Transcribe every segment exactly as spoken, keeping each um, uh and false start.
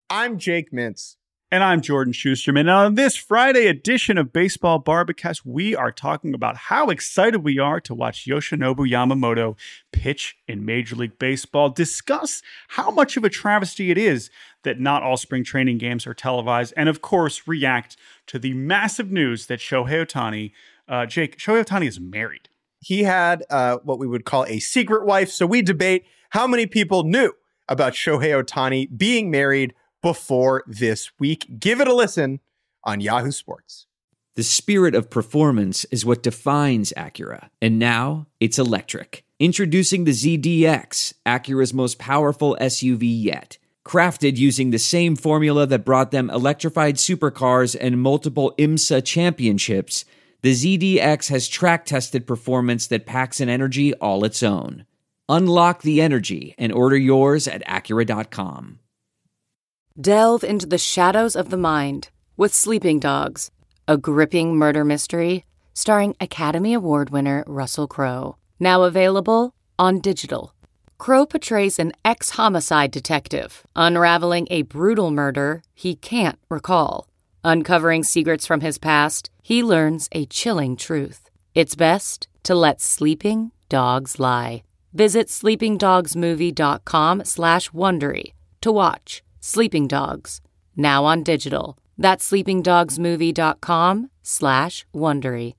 I'm Jake Mintz. And I'm Jordan Schusterman. And on this Friday edition of Baseball Barbacast, we are talking about how excited we are to watch Yoshinobu Yamamoto pitch in Major League Baseball, discuss how much of a travesty it is that not all spring training games are televised, and of course, react to the massive news that Shohei Ohtani, uh, Jake, Shohei Ohtani is married. He had uh, what we would call a secret wife, so we debate how many people knew about Shohei Ohtani being married before this week. Give it a listen on Yahoo Sports. The spirit of performance is what defines Acura, and now it's electric. Introducing the Z D X, Acura's most powerful S U V yet. Crafted using the same formula that brought them electrified supercars and multiple IMSA championships, the Z D X has track-tested performance that packs an energy all its own. Unlock the energy and order yours at Acura dot com. Delve into the shadows of the mind with Sleeping Dogs, a gripping murder mystery starring Academy Award winner Russell Crowe. Now available on digital. Crowe portrays an ex-homicide detective unraveling a brutal murder he can't recall. Uncovering secrets from his past, he learns a chilling truth. It's best to let sleeping dogs lie. Visit sleepingdogsmovie.com slash Wondery to watch Sleeping Dogs, now on digital. That's sleepingdogsmovie.com slash Wondery.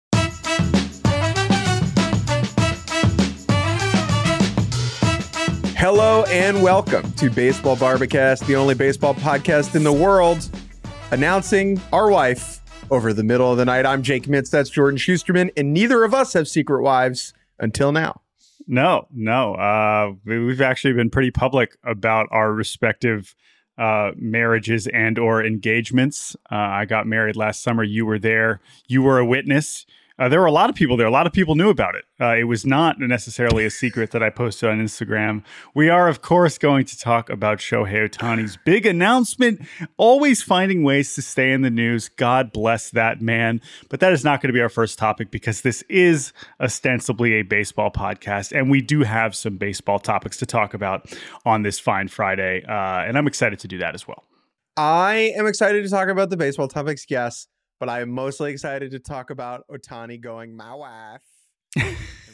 Hello and welcome to Baseball Barbacast, the only baseball podcast in the world, announcing our wife over the middle of the night. I'm Jake Mintz, that's Jordan Schusterman, and neither of us have secret wives until now. No, no. Uh, we've actually been pretty public about our respective uh, marriages and or engagements. Uh, I got married last summer. You were there. You were a witness. Uh, there were a lot of people there. A lot of people knew about it. Uh, it was not necessarily a secret that I posted on Instagram. We are, of course, going to talk about Shohei Ohtani's big announcement, always finding ways to stay in the news. God bless that man. But that is not going to be our first topic because this is ostensibly a baseball podcast, and we do have some baseball topics to talk about on this fine Friday, uh, and I'm excited to do that as well. I am excited to talk about the baseball topics, yes. But I am mostly excited to talk about Ohtani going, my wife.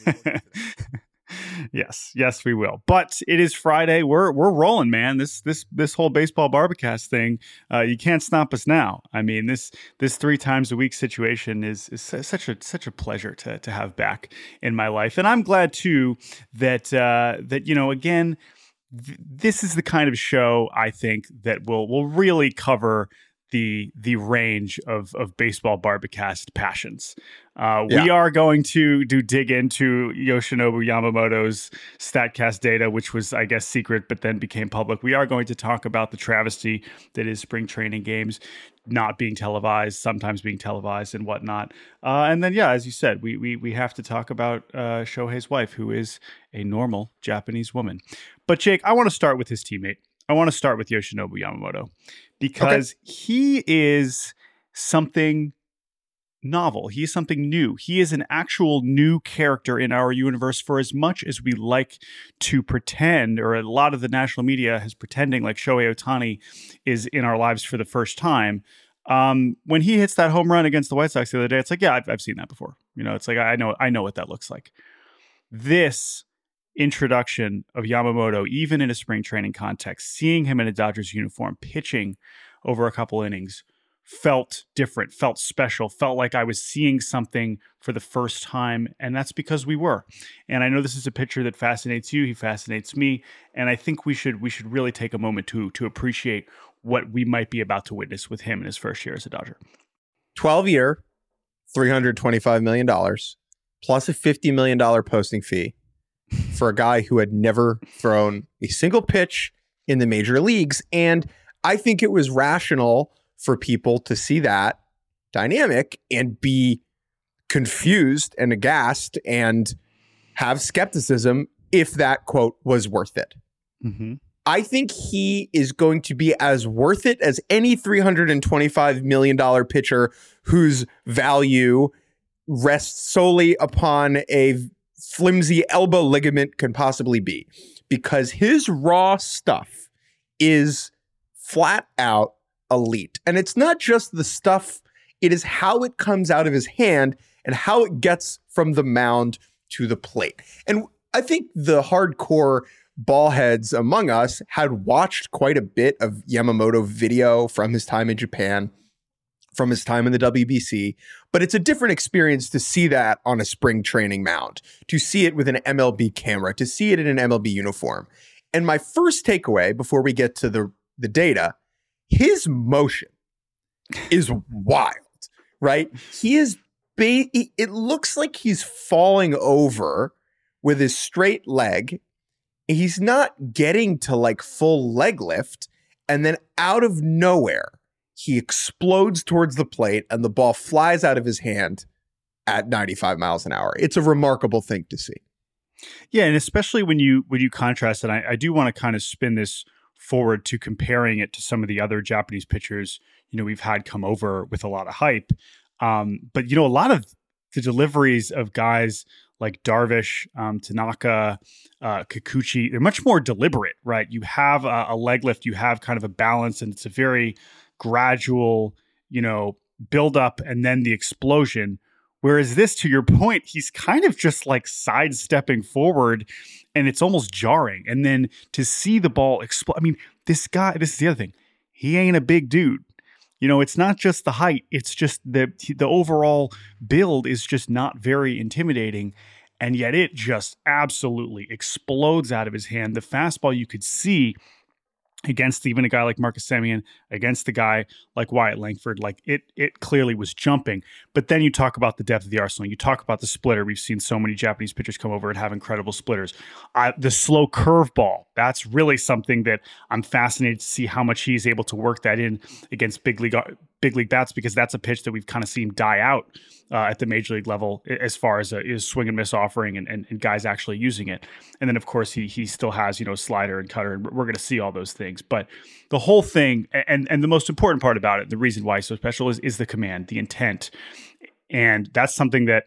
Yes, yes, we will. But it is Friday. We're we're rolling, man. This this this whole baseball barbacast thing, uh, you can't stop us now. I mean, this this three times a week situation is, is such a such a pleasure to to have back in my life, and I'm glad too that uh, that you know again, th- this is the kind of show I think that will will really cover the the range of of baseball barbacast passions. Uh, yeah. We are going to do dig into Yoshinobu Yamamoto's StatCast data, which was, I guess, secret, but then became public. We are going to talk about the travesty that is spring training games not being televised, sometimes being televised and whatnot. Uh, and then, yeah, as you said, we we we have to talk about uh, Shohei's wife, who is a normal Japanese woman. But Jake, I want to start with his teammate. I want to start with Yoshinobu Yamamoto because okay. he is something novel. He is something new. He is an actual new character in our universe. For as much as we like to pretend, or a lot of the national media is pretending like Shohei Ohtani is in our lives for the first time. Um, when he hits that home run against the White Sox the other day, it's like, yeah, I've, I've seen that before. You know, it's like, I know, I know what that looks like. This introduction of Yamamoto, even in a spring training context, seeing him in a Dodgers uniform, pitching over a couple innings, felt different, felt special, felt like I was seeing something for the first time. And that's because we were. And I know this is a pitcher that fascinates you. He fascinates me. And I think we should we should really take a moment to to appreciate what we might be about to witness with him in his first year as a Dodger. twelve year, three hundred twenty-five million dollars, plus a fifty million dollars posting fee for a guy who had never thrown a single pitch in the major leagues. And I think it was rational for people to see that dynamic and be confused and aghast and have skepticism if that quote was worth it. Mm-hmm. I think he is going to be as worth it as any three hundred twenty-five million dollars pitcher whose value rests solely upon a flimsy elbow ligament can possibly be, because his raw stuff is flat out elite. And it's not just the stuff, it is how it comes out of his hand and how it gets from the mound to the plate. And I think the hardcore ball heads among us had watched quite a bit of Yamamoto video from his time in Japan, from his time in the W B C, but it's a different experience to see that on a spring training mound, to see it with an M L B camera, to see it in an M L B uniform. And my first takeaway before we get to the, the data, his motion is wild, right? He is, ba- it looks like he's falling over with his straight leg. He's not getting to like full leg lift. And then out of nowhere, he explodes towards the plate and the ball flies out of his hand at ninety-five miles an hour. It's a remarkable thing to see. Yeah, and especially when you when you contrast it, I, I do want to kind of spin this forward to comparing it to some of the other Japanese pitchers, you know, we've had come over with a lot of hype. Um, but, you know, a lot of the deliveries of guys like Darvish, um, Tanaka, uh, Kikuchi, they're much more deliberate, right? You have a, a leg lift, you have kind of a balance, and it's a very gradual, you know, build up and then the explosion. Whereas this, to your point, he's kind of just like sidestepping forward and it's almost jarring. And then to see the ball explode, I mean, this guy, this is the other thing. He ain't a big dude. You know, it's not just the height. It's just the the overall build is just not very intimidating. And yet it just absolutely explodes out of his hand. The fastball you could see against even a guy like Marcus Semien, against the guy like Wyatt Langford, like it it clearly was jumping. But then you talk about the depth of the arsenal. You talk about the splitter. We've seen so many Japanese pitchers come over and have incredible splitters. Uh, the slow curveball, that's really something that I'm fascinated to see how much he's able to work that in against big league big league bats, because that's a pitch that we've kind of seen die out uh, at the major league level as far as a is swing and miss offering and, and, and guys actually using it. And then of course he he still has, you know, slider and cutter, and we're going to see all those things. But the whole thing, and and the most important part about it, the reason why it's so special is is the command, the intent. And that's something that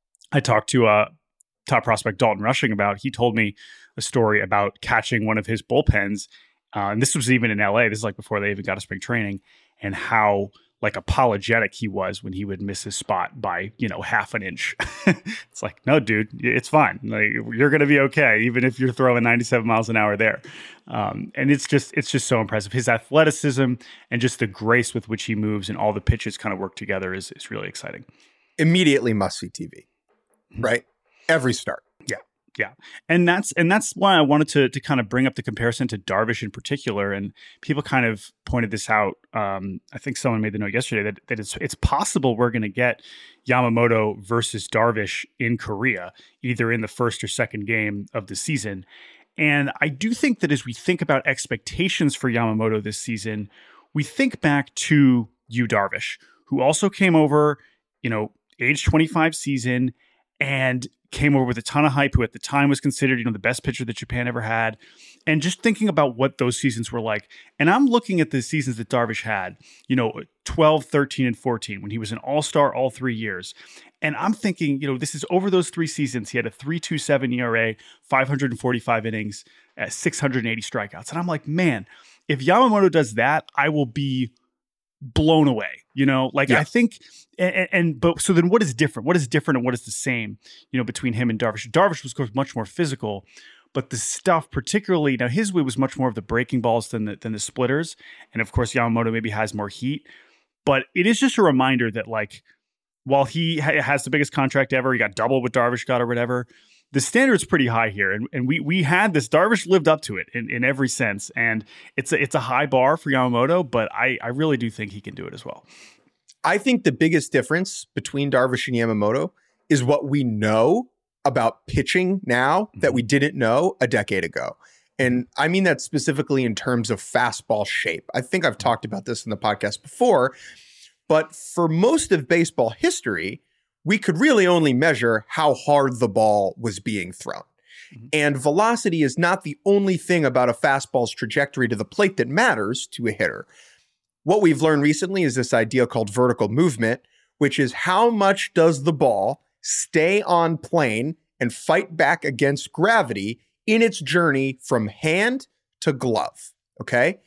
I talked to uh, top prospect Dalton Rushing about. He told me a story about catching one of his bullpens. Uh, and this was even in L A. This is like before they even got to spring training, and how like apologetic he was when he would miss his spot by, you know, half an inch. It's like, no, dude, it's fine. Like, you're going to be okay, even if you're throwing ninety-seven miles an hour there. Um, and it's just, it's just so impressive. His athleticism and just the grace with which he moves and all the pitches kind of work together is, is really exciting. Immediately must-see T V, right? Every start. Yeah. Yeah. And that's and that's why I wanted to to kind of bring up the comparison to Darvish in particular. And people kind of pointed this out. Um, I think someone made the note yesterday that, that it's it's possible we're going to get Yamamoto versus Darvish in Korea, either in the first or second game of the season. And I do think that as we think about expectations for Yamamoto this season, we think back to Yu Darvish, who also came over, you know, age twenty-five season, and came over with a ton of hype, who at the time was considered, you know, the best pitcher that Japan ever had. And just thinking about what those seasons were like. And I'm looking at the seasons that Darvish had, you know, twelve, thirteen, and fourteen, when he was an all-star all three years. And I'm thinking, you know, this is over those three seasons. He had a three point two seven E R A, five hundred forty-five innings, uh, six hundred eighty strikeouts. And I'm like, man, if Yamamoto does that, I will be blown away, you know, like yeah. I think, and, and, but so then what is different? What is different and what is the same, you know, between him and Darvish? Darvish was, of course, much more physical, but the stuff, particularly, now his way was much more of the breaking balls than the, than the splitters. And of course, Yamamoto maybe has more heat, but it is just a reminder that, like, while he ha- has the biggest contract ever, he got double what Darvish got or whatever, the standard's pretty high here. And, and we we had this, Darvish lived up to it in, in every sense. And it's a, it's a high bar for Yamamoto, but I, I really do think he can do it as well. I think the biggest difference between Darvish and Yamamoto is what we know about pitching now that we didn't know a decade ago. And I mean that specifically in terms of fastball shape. I think I've talked about this in the podcast before, but for most of baseball history, we could really only measure how hard the ball was being thrown. Mm-hmm. And velocity is not the only thing about a fastball's trajectory to the plate that matters to a hitter. What we've learned recently is this idea called vertical movement, which is how much does the ball stay on plane and fight back against gravity in its journey from hand to glove, okay?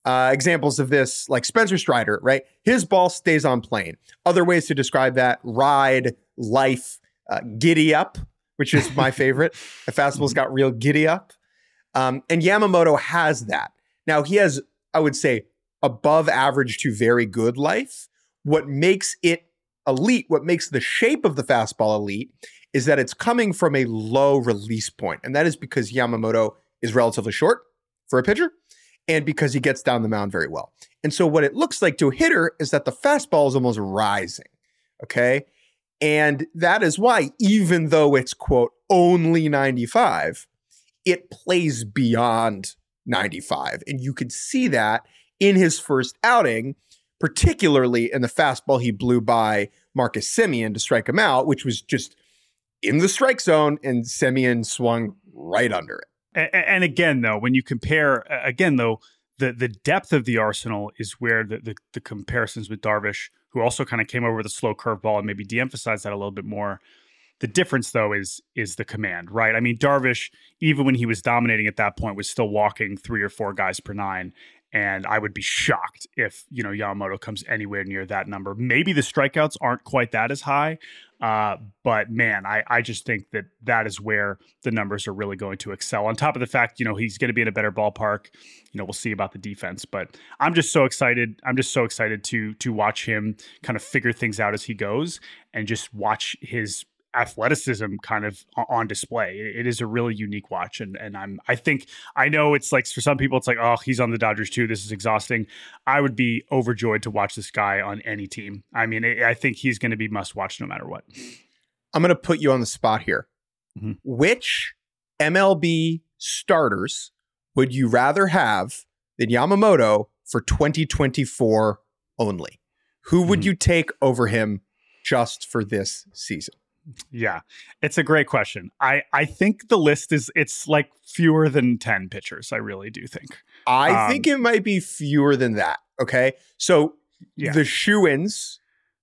Uh, examples of this, like Spencer Strider, right? His ball stays on plane. Other ways to describe that: ride, life, uh, giddy up, which is my favorite. The fastball's got real giddy up. Um, and Yamamoto has that. Now he has, I would say, above average to very good life. What makes it elite, what makes the shape of the fastball elite, is that it's coming from a low release point. And that is because Yamamoto is relatively short for a pitcher, and because he gets down the mound very well. And so what it looks like to a hitter is that the fastball is almost rising, okay? And that is why, even though it's, quote, only ninety-five, it plays beyond ninety-five. And you could see that in his first outing, particularly in the fastball he blew by Marcus Semien to strike him out, which was just in the strike zone, and Semien swung right under it. And again, though, when you compare, again, though, the the depth of the arsenal is where the the, the comparisons with Darvish, who also kind of came over with a slow curveball and maybe de-emphasized that a little bit more. The difference, though, is is the command, right? I mean, Darvish, even when he was dominating at that point, was still walking three or four guys per nine. And I would be shocked if, you know, Yamamoto comes anywhere near that number. Maybe the strikeouts aren't quite that as high. Uh, but man, I, I just think that that is where the numbers are really going to excel. On top of the fact, you know, he's going to be in a better ballpark. You know, we'll see about the defense, but I'm just so excited. I'm just so excited to, to watch him kind of figure things out as he goes and just watch his athleticism kind of on display. It is a really unique watch. And and I'm, I think, I know it's like, for some people, it's like, oh, he's on the Dodgers too. This is exhausting. I would be overjoyed to watch this guy on any team. I mean, I think he's going to be must watch no matter what. I'm going to put you on the spot here. Mm-hmm. Which M L B starters would you rather have than Yamamoto for twenty twenty-four only? Who would mm-hmm. you take over him just for this season? Yeah, it's a great question. I, I think the list is, it's like fewer than ten pitchers. I really do think. I um, think it might be fewer than that. Okay. So yeah. The shoo-ins,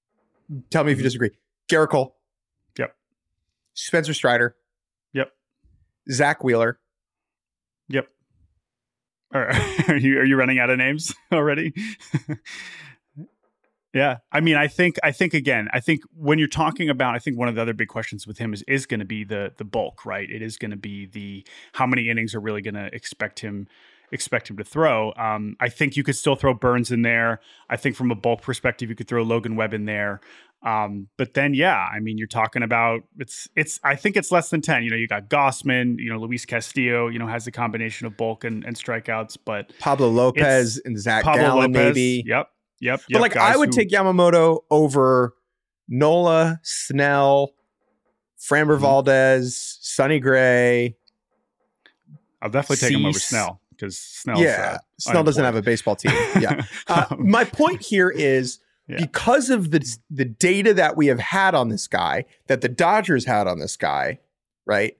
tell me if you disagree. Gerrit Cole. Yep. Spencer Strider. Yep. Zach Wheeler. Yep. Are, are you are you running out of names already? Yeah. I mean, I think, I think again, I think when you're talking about, I think one of the other big questions with him is, is going to be the, the bulk, right? It is going to be the, how many innings are really going to expect him, expect him to throw. Um, I think you could still throw Burns in there. I think from a bulk perspective, you could throw Logan Webb in there. Um, but then, yeah, I mean, you're talking about, it's, it's, I think it's less than ten, you know, you got Gossman, you know, Luis Castillo, you know, has a combination of bulk and, and strikeouts, but Pablo Lopez and Zach Pablo Gallen, Lopez, maybe. Yep. Yep. But like, I would who, take Yamamoto over Nola, Snell, Framber mm-hmm. Valdez, Sonny Gray. I'll definitely Cease. take him over Snell because Snell. Yeah, uh, Snell doesn't have a baseball team. Yeah. uh, my point here is yeah. because of the the data that we have had on this guy, that the Dodgers had on this guy, right?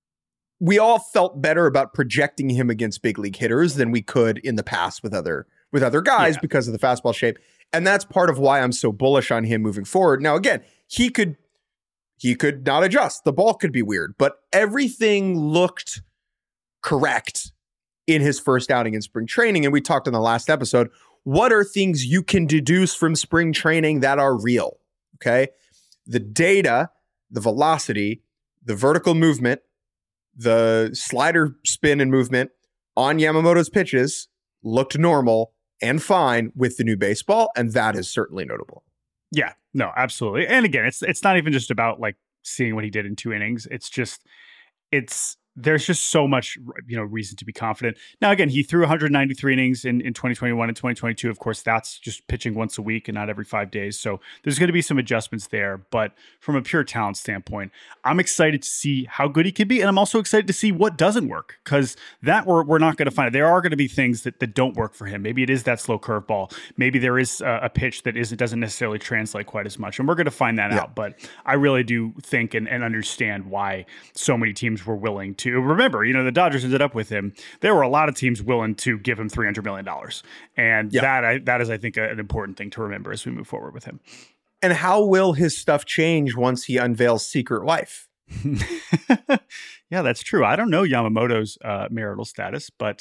We all felt better about projecting him against big league hitters than we could in the past with other. with other guys yeah. because of the fastball shape. And that's part of why I'm so bullish on him moving forward. Now, again, he could, he could not adjust. The ball could be weird, but everything looked correct in his first outing in spring training. And we talked in the last episode, what are things you can deduce from spring training that are real? Okay. The data, the velocity, the vertical movement, the slider spin and movement on Yamamoto's pitches looked normal and fine with the new baseball, and that is certainly notable. Yeah, no, absolutely. And again, it's it's not even just about like seeing what he did in two innings. It's just it's there's just so much, you know, reason to be confident. Now, again, he threw one hundred ninety-three innings in, in twenty twenty-one and twenty twenty-two. Of course, that's just pitching once a week and not every five days. So there's going to be some adjustments there. But from a pure talent standpoint, I'm excited to see how good he can be. And I'm also excited to see what doesn't work, because that we're, we're not going to find it. There are going to be things that, that don't work for him. Maybe it is that slow curveball. Maybe there is a, a pitch that isn't doesn't necessarily translate quite as much. And we're going to find that yeah. out. But I really do think and, and understand why so many teams were willing to. Remember, you know, the Dodgers ended up with him. There were a lot of teams willing to give him three hundred million dollars. And yeah. that I, that is, I think, a, an important thing to remember as we move forward with him. And how will his stuff change once he unveils Secret Wife? Yeah, that's true. I don't know Yamamoto's uh, marital status, but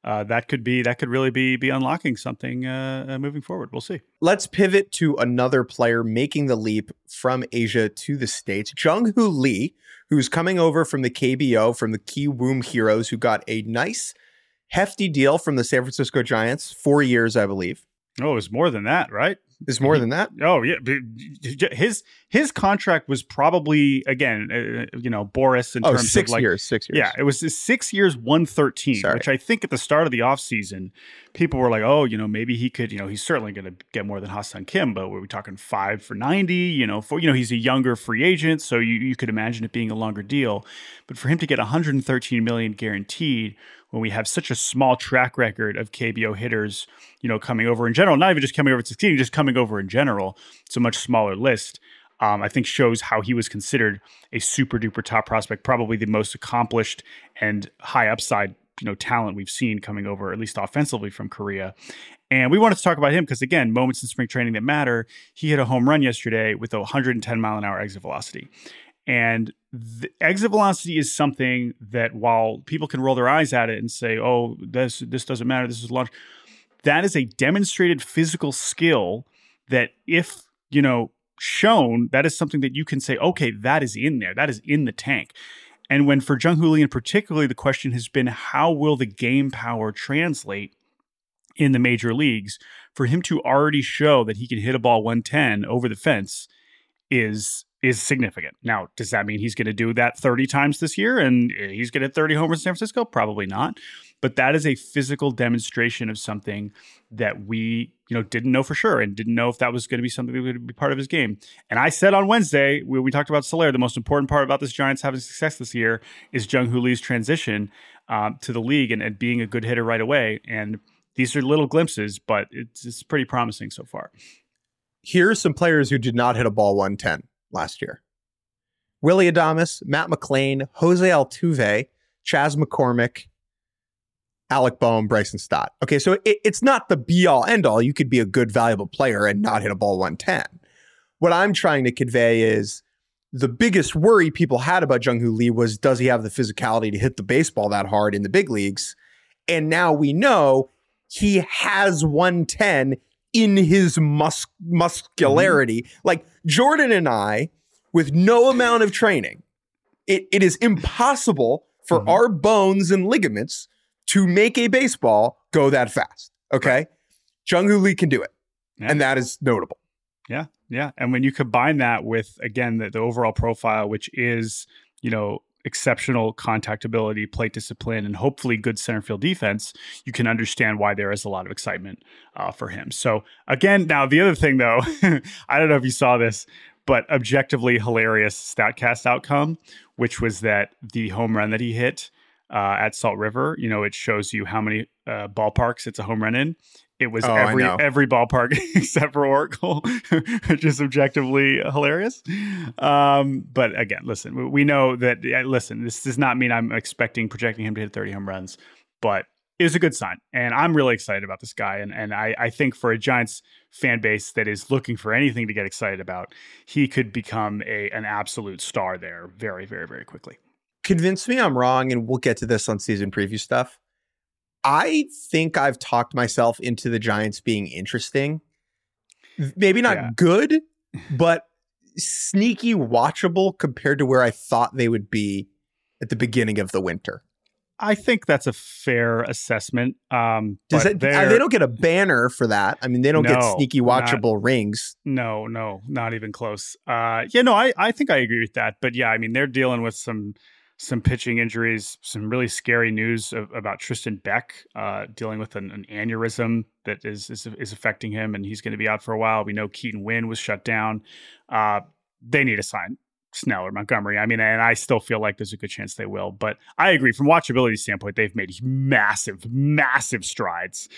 uh, that could be that could really be be unlocking something uh, uh, moving forward. We'll see. Let's pivot to another player making the leap from Asia to the States, Jung-Hoo Lee, who's coming over from the K B O, from the Kiwoom Heroes, who got a nice, hefty deal from the San Francisco Giants, four years, I believe. Oh, it was more than that, right? It's more than that. Oh yeah, his his contract was probably again, uh, you know, Boris in oh, terms six of like years, six years. Yeah, it was six years, one thirteen, Sorry. which I think at the start of the offseason, people were like, oh, you know, maybe he could, you know, he's certainly going to get more than Ha-Seong Kim, but were we talking five for ninety? You know, for you know, he's a younger free agent, so you you could imagine it being a longer deal, but for him to get one hundred thirteen million guaranteed, when we have such a small track record of K B O hitters, you know, coming over in general, not even just coming over to succeeding, just coming over in general, it's a much smaller list, um, I think shows how he was considered a super duper top prospect, probably the most accomplished and high upside, you know, talent we've seen coming over, at least offensively, from Korea. And we wanted to talk about him because, again, moments in spring training that matter. He hit a home run yesterday with a one hundred ten mile an hour exit velocity. And the exit velocity is something that, while people can roll their eyes at it and say, oh, this this doesn't matter, this is launch, that is a demonstrated physical skill that, if, you know, shown, that is something that you can say, okay, that is in there, that is in the tank. And when for Jung-Hoo Lee in particular, the question has been, how will the game power translate in the major leagues? For him to already show that he can hit a ball one ten over the fence is is significant. Now, does that mean he's going to do that thirty times this year and he's going to hit thirty homers in San Francisco? Probably not. But that is a physical demonstration of something that we, you know, didn't know for sure and didn't know if that was going to be something that would be part of his game. And I said on Wednesday, we, we talked about Soler, the most important part about this Giants having success this year is Jung-Hoo Lee's transition um, to the league and, and being a good hitter right away. And these are little glimpses, but it's, it's pretty promising so far. Here's some players who did not hit a ball one ten last year. Willy Adames, Matt McLain, Jose Altuve, Chas McCormick, Alec Boehm, Bryson Stott. Okay, so it, it's not the be-all, end-all. You could be a good, valuable player and not hit a ball one ten. What I'm trying to convey is the biggest worry people had about Jung-Hoo Lee was, does he have the physicality to hit the baseball that hard in the big leagues? And now we know he has one ten in his mus- muscularity. Mm-hmm. Like Jordan and I, with no amount of training, it, it is impossible for mm-hmm. our bones and ligaments to make a baseball go that fast. Okay. Right. Jung-Hoo Lee can do it. Yeah. And that is notable. Yeah. Yeah. And when you combine that with, again, the, the overall profile, which is, you know, exceptional contact ability, plate discipline, and hopefully good center field defense, you can understand why there is a lot of excitement uh, for him. So again, now the other thing though, I don't know if you saw this, but objectively hilarious StatCast outcome, which was that the home run that he hit uh, at Salt River, you know, it shows you how many uh, ballparks it's a home run in. It was oh, every every ballpark except for Oracle, which is objectively hilarious. Um, but again, listen, we know that, listen, this does not mean I'm expecting, projecting him to hit thirty home runs, but it was a good sign. And I'm really excited about this guy. And, and I, I think for a Giants fan base that is looking for anything to get excited about, he could become a an absolute star there very, very, very quickly. Convince me I'm wrong, and we'll get to this on season preview stuff. I think I've talked myself into the Giants being interesting. Maybe not yeah. good, but sneaky watchable compared to where I thought they would be at the beginning of the winter. I think that's a fair assessment. Um, Does it, they don't get a banner for that. I mean, they don't no, get sneaky watchable not, rings. No, no, not even close. Uh, yeah, no, I, I think I agree with that. But yeah, I mean, they're dealing with some some pitching injuries, some really scary news of, about Tristan Beck uh, dealing with an, an aneurysm that is, is is affecting him, and he's going to be out for a while. We know Keaton Wynn was shut down. Uh, they need to sign Snell or Montgomery. I mean, and I still feel like there's a good chance they will. But I agree, from watchability standpoint, they've made massive, massive strides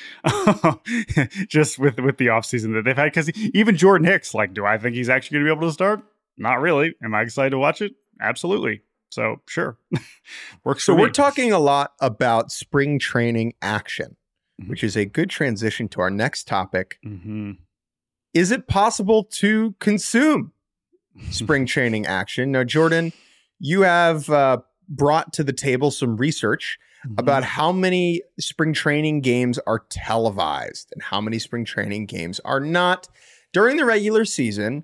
just with, with the offseason that they've had. Because even Jordan Hicks, like, do I think he's actually going to be able to start? Not really. Am I excited to watch it? Absolutely. So sure. Works so for we're me. talking a lot about spring training action, mm-hmm. which is a good transition to our next topic. Mm-hmm. Is it possible to consume spring training action? Now, Jordan, you have uh, brought to the table some research mm-hmm. about how many spring training games are televised and how many spring training games are not. During the regular season,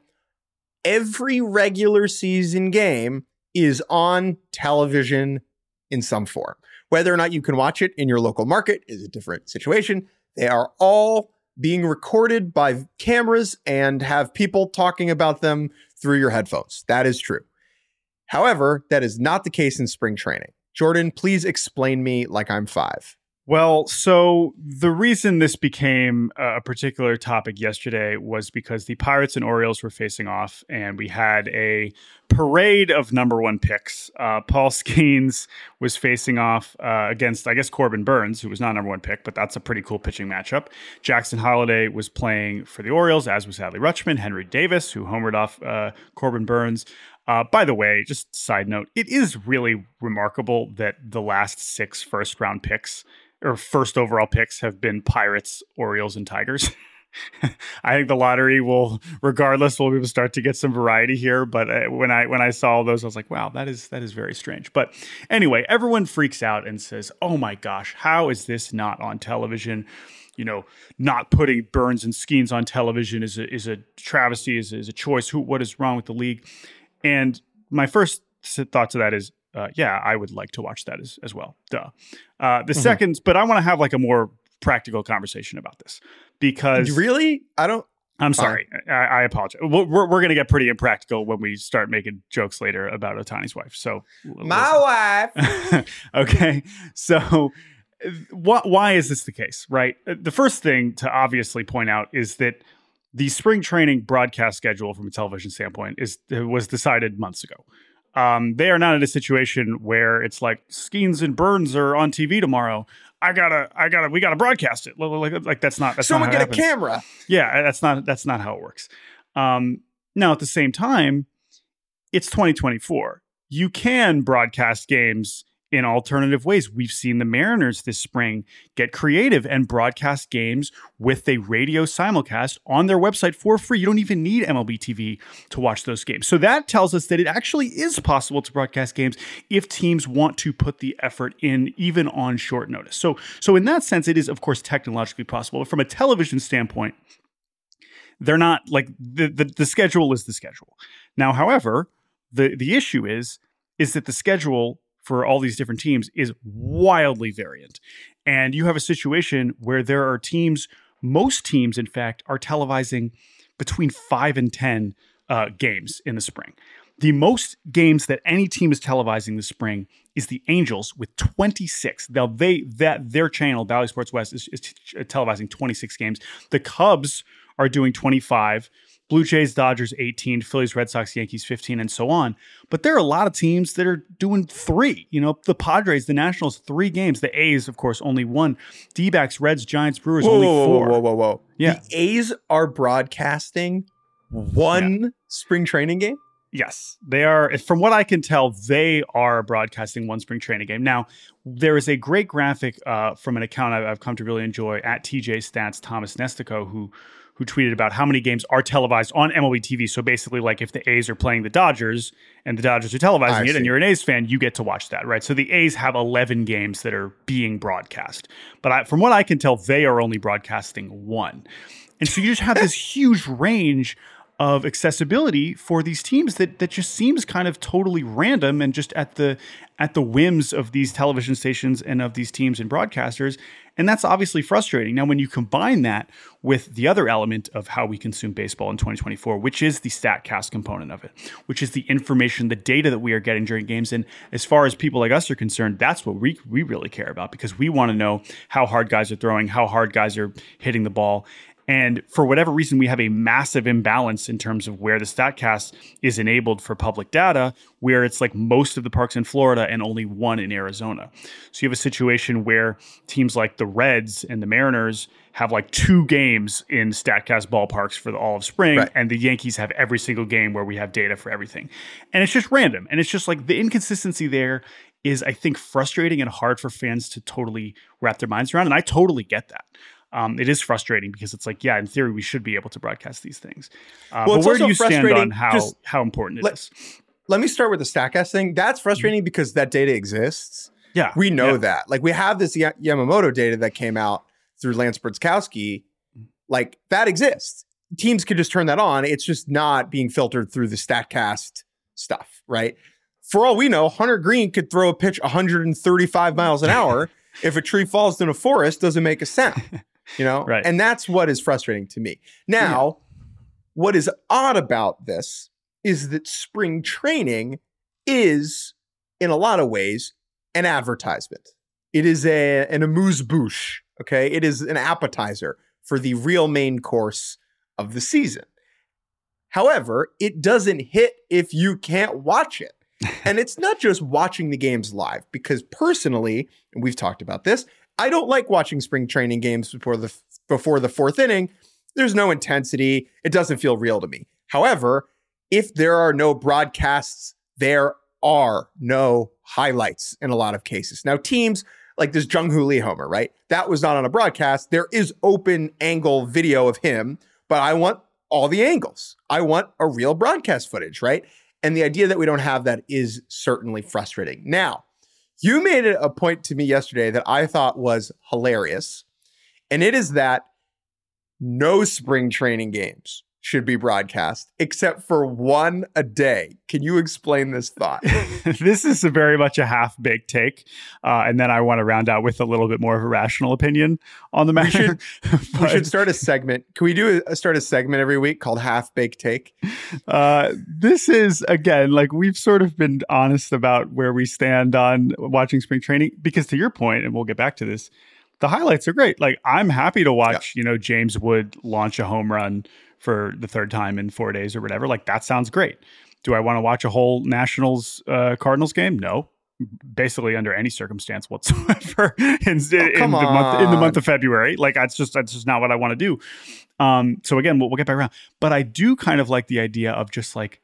every regular season game is on television in some form. Whether or not you can watch it in your local market is a different situation. They are all being recorded by cameras and have people talking about them through your headphones. That is true. However, that is not the case in spring training. Jordan, please explain me like I'm five. Well, so the reason this became a particular topic yesterday was because the Pirates and Orioles were facing off, and we had a parade of number one picks. Uh, Paul Skeens was facing off uh, against, I guess, Corbin Burns, who was not number one pick, but that's a pretty cool pitching matchup. Jackson Holliday was playing for the Orioles, as was Adley Rutschman. Henry Davis, who homered off uh, Corbin Burns. Uh, by the way, just side note, it is really remarkable that the last six first round picks or first overall picks have been Pirates, Orioles, and Tigers. I think the lottery will, regardless, will be able to start to get some variety here. But uh, when I when I saw those, I was like, wow, that is that is very strange. But anyway, everyone freaks out and says, oh my gosh, how is this not on television? You know, not putting Burns and Skeens on television is a is a travesty, is, is a choice. Who what is wrong with the league? And my first thought to that is, Uh, yeah, I would like to watch that as, as well. Duh. Uh, the mm-hmm. second, but I want to have like a more practical conversation about this because really, I don't. I'm sorry. I, I apologize. We're we're, we're going to get pretty impractical when we start making jokes later about Ohtani's wife. So my listen. wife. Okay. So wh- why is this the case? Right. The first thing to obviously point out is that the spring training broadcast schedule from a television standpoint is was decided months ago. Um, they are not in a situation where it's like Skeens and Burns are on T V tomorrow. I gotta, I gotta, we gotta broadcast it. Like, like that's not. That's Someone not how get it a camera. Yeah, that's not. That's not how it works. Um, now, at the same time, it's twenty twenty-four. You can broadcast games in alternative ways. We've seen the Mariners this spring get creative and broadcast games with a radio simulcast on their website for free. You don't even need M L B T V to watch those games. So that tells us that it actually is possible to broadcast games if teams want to put the effort in, even on short notice. So, so in that sense, it is, of course, technologically possible. But from a television standpoint, they're not like the, the, the schedule is the schedule. Now, however, the, the issue is, is that the schedule for all these different teams is wildly variant. And you have a situation where there are teams, most teams, in fact, are televising between five and ten uh, games in the spring. The most games that any team is televising this spring is the Angels with twenty-six. Now, they that their channel, Bally Sports West, is, is televising twenty-six games. The Cubs are doing twenty-five. Blue Jays, Dodgers, eighteen, Phillies, Red Sox, Yankees, fifteen, and so on. But there are a lot of teams that are doing three. You know, the Padres, the Nationals, three games. The A's, of course, only one. D-backs, Reds, Giants, Brewers, whoa, only whoa, four. Whoa, whoa, whoa, whoa. Yeah. The A's are broadcasting one yeah. spring training game? Yes, they are. From what I can tell, they are broadcasting one spring training game. Now, there is a great graphic uh, from an account I've, I've come to really enjoy at T J Stats, Thomas Nestico, who who tweeted about how many games are televised on M L B T V. So basically, like if the A's are playing the Dodgers and the Dodgers are televising I it see. and you're an A's fan, you get to watch that, right? So the A's have eleven games that are being broadcast. But I, from what I can tell, they are only broadcasting one. And so you just have this huge range of accessibility for these teams that that just seems kind of totally random and just at the at the whims of these television stations and of these teams and broadcasters. And that's obviously frustrating. Now, when you combine that with the other element of how we consume baseball in twenty twenty-four, which is the StatCast component of it, which is the information, the data that we are getting during games. And as far as people like us are concerned, that's what we, we really care about, because we want to know how hard guys are throwing, how hard guys are hitting the ball. And for whatever reason, we have a massive imbalance in terms of where the StatCast is enabled for public data, where it's like most of the parks in Florida and only one in Arizona. So you have a situation where teams like the Reds and the Mariners have like two games in StatCast ballparks for the all of spring, right. And the Yankees have every single game where we have data for everything. And it's just random. And it's just like the inconsistency there is, I think, frustrating and hard for fans to totally wrap their minds around. And I totally get that. Um, it is frustrating because it's like, yeah, in theory, we should be able to broadcast these things. Uh, well, but where do you stand on how, how important it let, is? Let me start with the StatCast thing. That's frustrating mm-hmm. because that data exists. Yeah. We know yeah. that. Like we have this Ya- Yamamoto data that came out through Lance Brudskowski. Like that exists. Teams could just turn that on. It's just not being filtered through the StatCast stuff, right? For all we know, Hunter Green could throw a pitch one hundred thirty-five miles an hour. If a tree falls in a forest, doesn't make a sound, you know? Right. And that's what is frustrating to me. Now, yeah. what is odd about this is that spring training is, in a lot of ways, an advertisement. It is a, an amuse-bouche, okay? It is an appetizer for the real main course of the season. However, it doesn't hit if you can't watch it. And it's not just watching the games live, because personally, and we've talked about this, I don't like watching spring training games before the before the fourth inning. There's no intensity. It doesn't feel real to me. However, if there are no broadcasts, there are no highlights in a lot of cases. Now, teams like this Jung-Hoo Lee homer, right? That was not on a broadcast. There is open angle video of him, but I want all the angles. I want a real broadcast footage, right? And the idea that we don't have that is certainly frustrating. Now, you made it a point to me yesterday that I thought was hilarious, and it is that no spring training games should be broadcast except for one a day. Can you explain this thought? This is a very much a half-baked take. Uh, and then I want to round out with a little bit more of a rational opinion on the matter. We should, but, we should start a segment. Can we do a, start a segment every week called Half-Baked Take? Uh, this is, again, like we've sort of been honest about where we stand on watching spring training, because to your point, and we'll get back to this, the highlights are great. Like I'm happy to watch, yeah. you know, James Wood launch a home run for the third time in four days or whatever. Like that sounds great. Do I want to watch a whole Nationals uh, Cardinals game? No, basically under any circumstance whatsoever in, oh, in, the month, in the month of February. Like that's just, that's just not what I want to do. Um, so again, we'll, we'll get back around, but I do kind of like the idea of just like,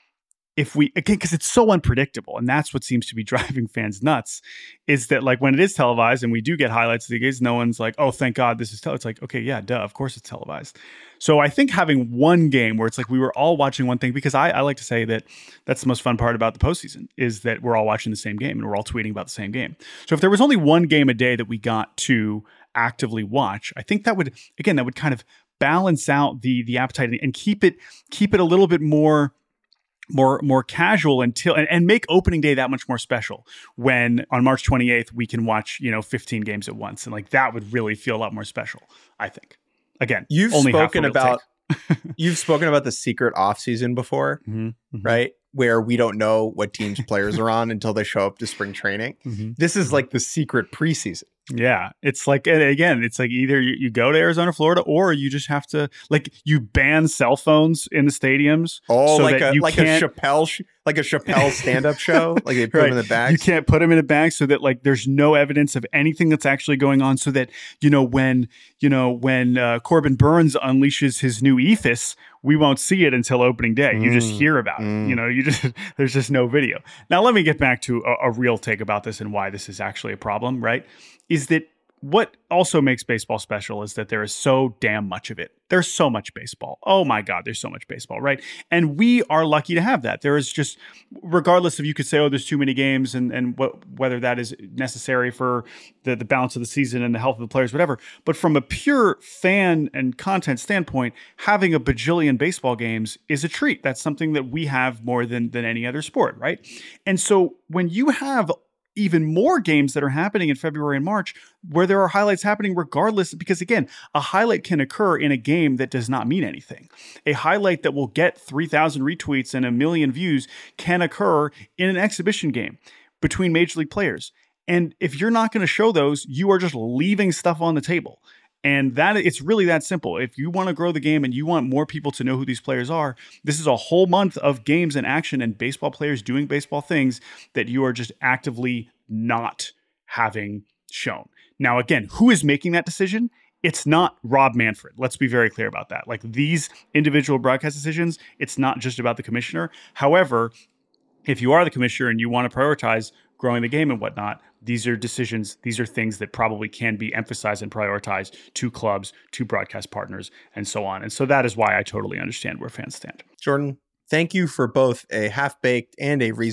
if we, again, because it's so unpredictable, and that's what seems to be driving fans nuts, is that like when it is televised and we do get highlights of the games, no one's like, oh, thank God this is televised. It's like, okay, yeah, duh, of course it's televised. So I think having one game where it's like we were all watching one thing, because I, I like to say that that's the most fun part about the postseason is that we're all watching the same game and we're all tweeting about the same game. So if there was only one game a day that we got to actively watch, I think that would, again, that would kind of balance out the the appetite and keep it keep it a little bit more more more casual until and, and make opening day that much more special when on March twenty-eighth we can watch, you know, fifteen games at once, and like that would really feel a lot more special, I think. Again, you've only spoken about you've spoken about the secret off season before, mm-hmm, mm-hmm. right? Where we don't know what teams players are on until they show up to spring training. Mm-hmm. This is like the secret preseason. Yeah, it's like, and again, it's like either you, you go to Arizona, Florida, or you just have to, like, you ban cell phones in the stadiums. Oh, so like that a you like can't, a Chappelle sh- like a Chappelle stand up show, like they put right. them in the bags. You can't put them in a bag so that like there's no evidence of anything that's actually going on. So that you know when you know when uh, Corbin Burns unleashes his new ethos, we won't see it until opening day. You just hear about mm. it. You know, you just there's just no video. Now let me get back to a, a real take about this and why this is actually a problem. Right? Is that what also makes baseball special is that there is so damn much of it. There's so much baseball. Oh my God, there's so much baseball, right? And we are lucky to have that. There is just, regardless of you could say, oh, there's too many games and, and what, whether that is necessary for the, the balance of the season and the health of the players, whatever. But from a pure fan and content standpoint, having a bajillion baseball games is a treat. That's something that we have more than, than any other sport, right? And so when you have even more games that are happening in February and March where there are highlights happening regardless, because again, a highlight can occur in a game that does not mean anything. A highlight that will get three thousand retweets and a million views can occur in an exhibition game between major league players. And if you're not going to show those, you are just leaving stuff on the table. And that it's really that simple. If you want to grow the game and you want more people to know who these players are, this is a whole month of games and action and baseball players doing baseball things that you are just actively not having shown. Now, again, who is making that decision? It's not Rob Manfred. Let's be very clear about that. Like these individual broadcast decisions, it's not just about the commissioner. However, if you are the commissioner and you want to prioritize growing the game and whatnot, these are decisions, these are things that probably can be emphasized and prioritized to clubs, to broadcast partners, and so on. And so that is why I totally understand where fans stand. Jordan, thank you for both a half-baked and a reasonable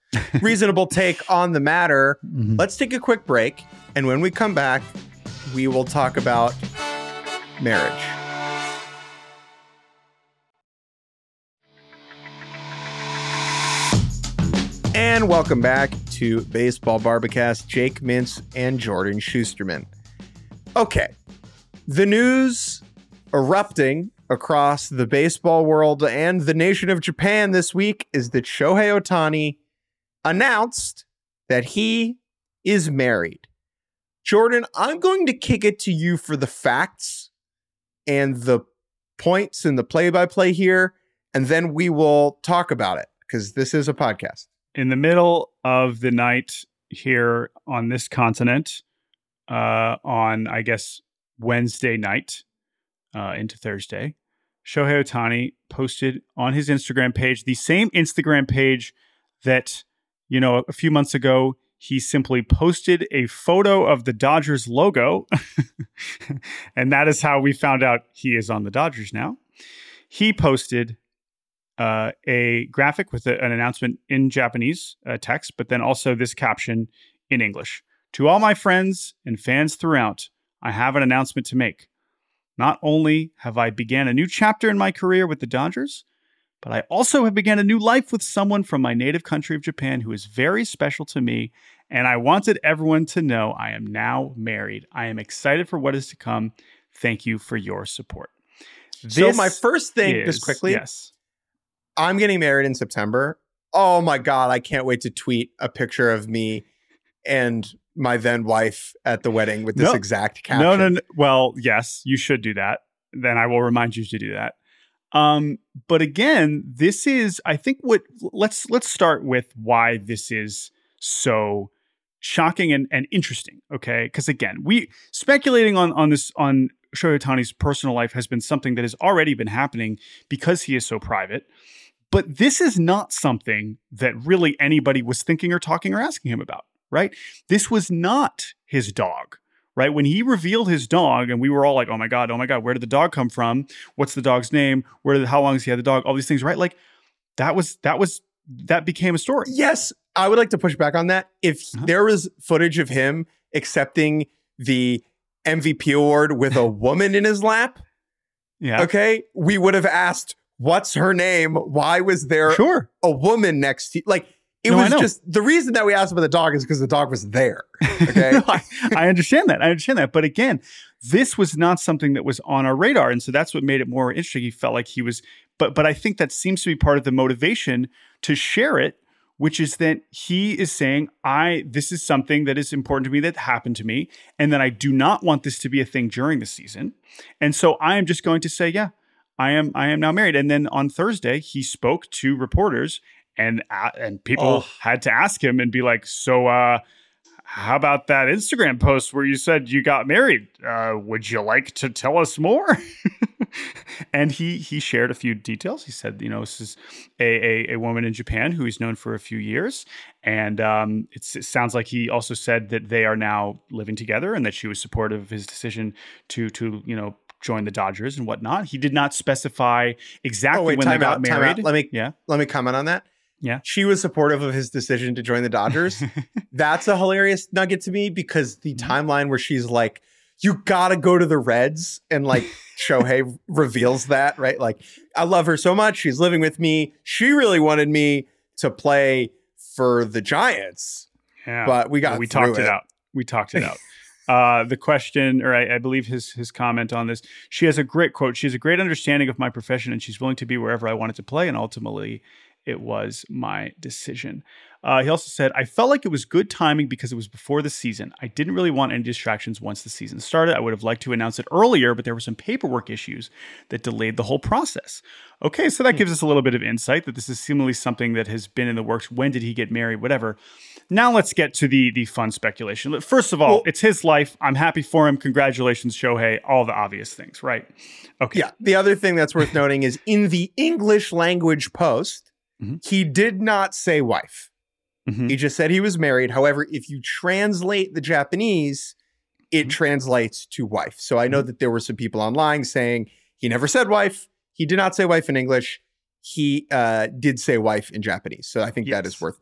reasonable take on the matter. Mm-hmm. Let's take a quick break. And when we come back, we will talk about marriage. And welcome back to Baseball Barbacast. Jake Mintz and Jordan Schusterman. Okay, the news erupting across the baseball world and the nation of Japan this week is that Shohei Ohtani announced that he is married. Jordan, I'm going to kick it to you for the facts and the points and the play-by-play here, and then we will talk about it because this is a podcast. In the middle of the night here on this continent, uh, on, I guess, Wednesday night uh, into Thursday, Shohei Ohtani posted on his Instagram page, the same Instagram page that, you know, a few months ago, he simply posted a photo of the Dodgers logo. And that is how we found out he is on the Dodgers now. He posted Uh, a graphic with a, an announcement in Japanese uh, text, but then also this caption in English. To all my friends and fans throughout, I have an announcement to make. Not only have I began a new chapter in my career with the Dodgers, but I also have began a new life with someone from my native country of Japan who is very special to me, and I wanted everyone to know I am now married. I am excited for what is to come. Thank you for your support. So my first thing, is, just quickly, yes. I'm getting married in September. Oh my God, I can't wait to tweet a picture of me and my then wife at the wedding with this no, exact caption. No, no, no. Well, yes, you should do that. Then I will remind you to do that. Um, but again, this is, I think what, let's, let's start with why this is so shocking and, and interesting. Okay. Because again, we speculating on, on this, on Shohei Ohtani's personal life has been something that has already been happening because he is so private. But this is not something that really anybody was thinking or talking or asking him about, right? This was not his dog, right? When he revealed his dog and we were all like, oh my God, oh my God, where did the dog come from? What's the dog's name? Where did, how long has he had the dog? All these things, right? Like that was, that was, that became a story. Yes. I would like to push back on that. If uh-huh. there was footage of him accepting the M V P award with a woman in his lap, yeah, okay, we would have asked, what's her name? Why was there sure. a woman next to you? Like, it no, was just, the reason that we asked about the dog is because the dog was there. Okay. no, I, I understand that. I understand that. But again, this was not something that was on our radar. And so that's what made it more interesting. He felt like he was, but, but I think that seems to be part of the motivation to share it, which is that he is saying, I, this is something that is important to me that happened to me. And that I do not want this to be a thing during the season. And so I am just going to say, yeah, I am, I am now married. And then on Thursday, he spoke to reporters and, uh, and people oh. had to ask him and be like, so, uh, how about that Instagram post where you said you got married? Uh, would you like to tell us more? And he he shared a few details. He said, you know, this is a, a, a woman in Japan who he's known for a few years. And um, it's, it sounds like he also said that they are now living together and that she was supportive of his decision to, to you know, join the Dodgers and whatnot. He did not specify exactly oh, wait, when they got out, married. Let me, yeah. let me comment on that. Yeah. She was supportive of his decision to join the Dodgers. That's a hilarious nugget to me because the mm-hmm. timeline where she's like, you gotta go to the Reds, and like Shohei reveals that, right? Like, I love her so much. She's living with me. She really wanted me to play for the Giants. Yeah. But we got well, we talked it. it out. We talked it out. Uh, the question, or I, I believe his his comment on this, she has a great quote. She has a great understanding of my profession and she's willing to be wherever I wanted to play. And ultimately, it was my decision. Uh, he also said, I felt like it was good timing because it was before the season. I didn't really want any distractions once the season started. I would have liked to announce it earlier, but there were some paperwork issues that delayed the whole process. Okay, so that gives us a little bit of insight that this is seemingly something that has been in the works. When did he get married? Whatever. Now let's get to the the fun speculation. First of all, well, it's his life. I'm happy for him. Congratulations, Shohei. All the obvious things, right? Okay. Yeah. The other thing that's worth noting is in the English language post, mm-hmm. he did not say wife. Mm-hmm. He just said he was married. However, if you translate the Japanese, it mm-hmm. translates to wife. So I know mm-hmm. that there were some people online saying he never said wife. He did not say wife in English. He uh, did say wife in Japanese. So I think yes. that is worth noting.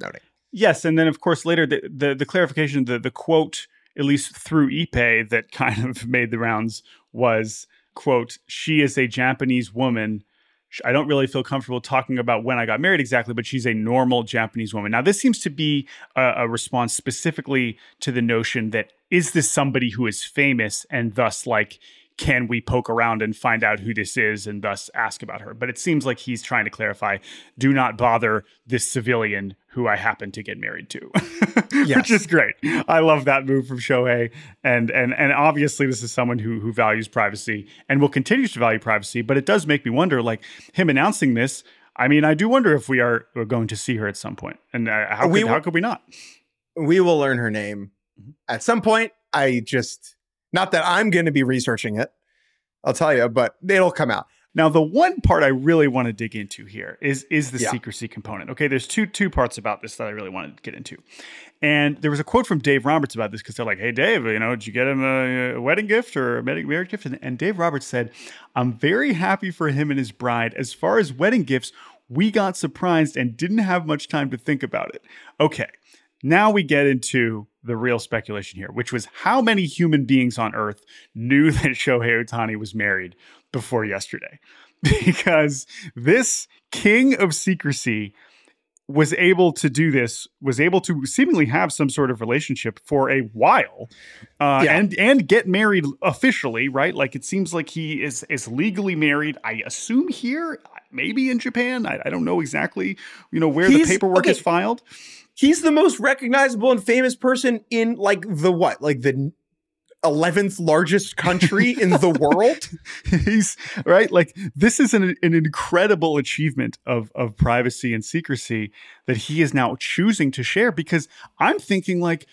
Yes, and then of course later the the, the clarification, the the quote, at least through Ippei, that kind of made the rounds was, quote, "She is a Japanese woman. I don't really feel comfortable talking about when I got married exactly, but she's a normal Japanese woman." Now, this seems to be a, a response specifically to the notion that, is this somebody who is famous, and thus, like, can we poke around and find out who this is and thus ask about her? But it seems like he's trying to clarify, do not bother this civilian who I happen to get married to, Yes. which is great. I love that move from Shohei. And and and obviously this is someone who who values privacy and will continue to value privacy. But it does make me wonder, like, him announcing this, I mean, I do wonder if we are we're going to see her at some point. And uh, how, We could, will- how could we not? We will learn her name at some point. I just, not that I'm going to be researching it, I'll tell you, but it'll come out. Now, the one part I really want to dig into here is is the Yeah. secrecy component. Okay, there's two two parts about this that I really wanted to get into. And there was a quote from Dave Roberts about this, because they're like, "Hey, Dave, you know, did you get him a, a wedding gift or a marriage gift?" And, and Dave Roberts said, "I'm very happy for him and his bride. As far as wedding gifts, we got surprised and didn't have much time to think about it." Okay, now we get into the real speculation here, which was how many human beings on Earth knew that Shohei Ohtani was married before yesterday? Because this king of secrecy was able to do this, was able to seemingly have some sort of relationship for a while, uh, Yeah. and and get married officially, right? Like, it seems like he is is legally married. I assume here, maybe in Japan. I, I don't know exactly, you know, where He's- the paperwork okay. is filed. He's the most recognizable and famous person in, like, the what? Like the eleventh largest country in the world? He's right. Like, this is an, an incredible achievement of, of privacy and secrecy that he is now choosing to share, because I'm thinking, like,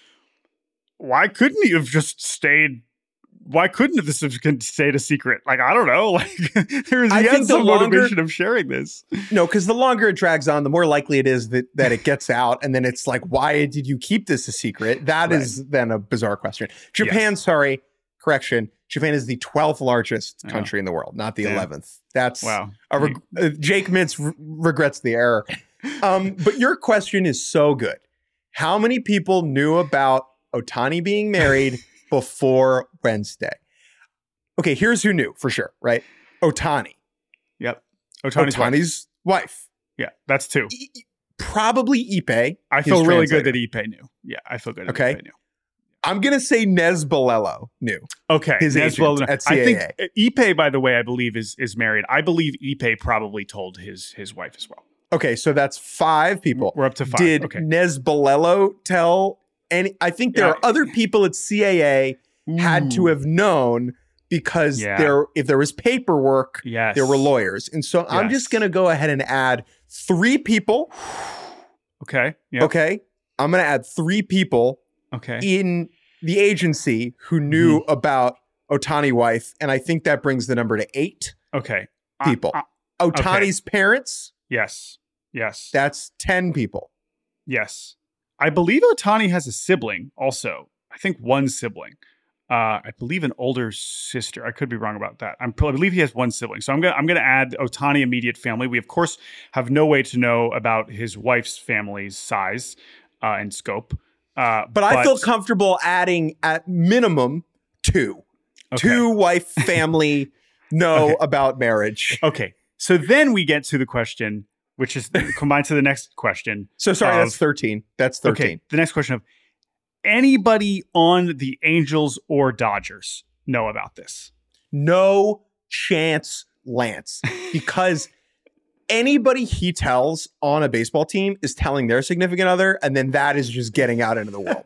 why couldn't he have just stayed? Why couldn't this have stayed a secret? Like, I don't know. Like, there's I he think has the some longer- motivation of sharing this. No, because the longer it drags on, the more likely it is that, that it gets out. And then it's like, why did you keep this a secret? That Right. is then a bizarre question. Japan, sorry, correction. Japan is the twelfth largest Oh. country in the world, not the Damn. eleventh. That's Wow. a reg- uh, Jake Mintz re- regrets the error. Um, but your question is so good. How many people knew about Ohtani being married before Wednesday? Okay, here's who knew for sure, right? Ohtani. Yep. Ohtani's, wife. Ohtani's wife. Yeah, that's two. E- e- probably Ippei. I his feel really translator. good that Ippei knew. Yeah, I feel good. That Okay. Ippei knew. I'm going to say Nez Balello knew. Okay, His as agent well. at I think C A A. Ippei, by the way, I believe is is married. I believe Ippei probably told his his wife as well. Okay, so that's five people. We're up to five. Did okay. Nez Balello tell any? I think there Yeah. are other people at C A A had to Ooh. have known, because Yeah. there, if there was paperwork, Yes. there were lawyers. And so I'm Yes. just going to go ahead and add three people. Okay. Yeah. Okay. I'm going to add three people Okay. in the agency who knew Mm-hmm. about Ohtani wife. And I think that brings the number to eight Okay. I- people. I- Ohtani's parents, yes. Yes. that's ten people. yes. I believe Ohtani has a sibling also. I think one sibling. Uh, I believe an older sister. I could be wrong about that. I'm, I believe he has one sibling. So I'm gonna I'm gonna add Ohtani immediate family. We of course have no way to know about his wife's family's size uh, and scope. Uh, But, I feel comfortable adding at minimum two. Okay. Two wife family know Okay. about marriage. Okay. So then we get to the question, which is combined to the next question. So sorry, Of- that's thirteen. That's thirteen. Okay. The next question of anybody on the Angels or Dodgers know about this? No chance, Lance, because anybody he tells on a baseball team is telling their significant other, and then that is just getting out into the world.